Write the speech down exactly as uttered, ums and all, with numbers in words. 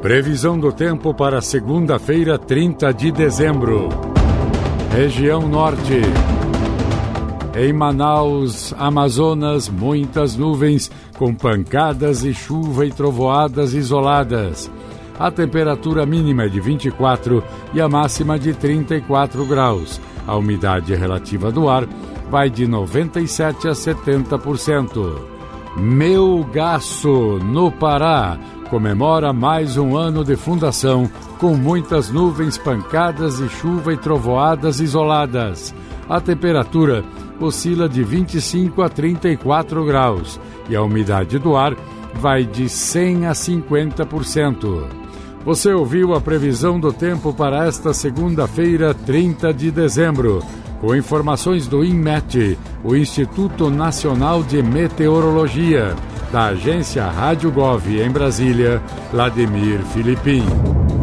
Previsão do tempo para segunda-feira, trinta de dezembro. Região Norte. Em Manaus, Amazonas, muitas nuvens com pancadas e chuva e trovoadas isoladas. A temperatura mínima é de vinte e quatro e a máxima de trinta e quatro graus. A umidade relativa do ar vai de noventa e sete a setenta por cento. Melgaço, no Pará, comemora mais um ano de fundação com muitas nuvens, pancadas e chuva e trovoadas isoladas. A temperatura oscila de vinte e cinco a trinta e quatro graus e a umidade do ar vai de cem a cinquenta por cento. Você ouviu a previsão do tempo para esta segunda-feira, trinta de dezembro, com informações do INMET, o Instituto Nacional de Meteorologia, da agência Rádio Gov em Brasília, Vladimir Filipim.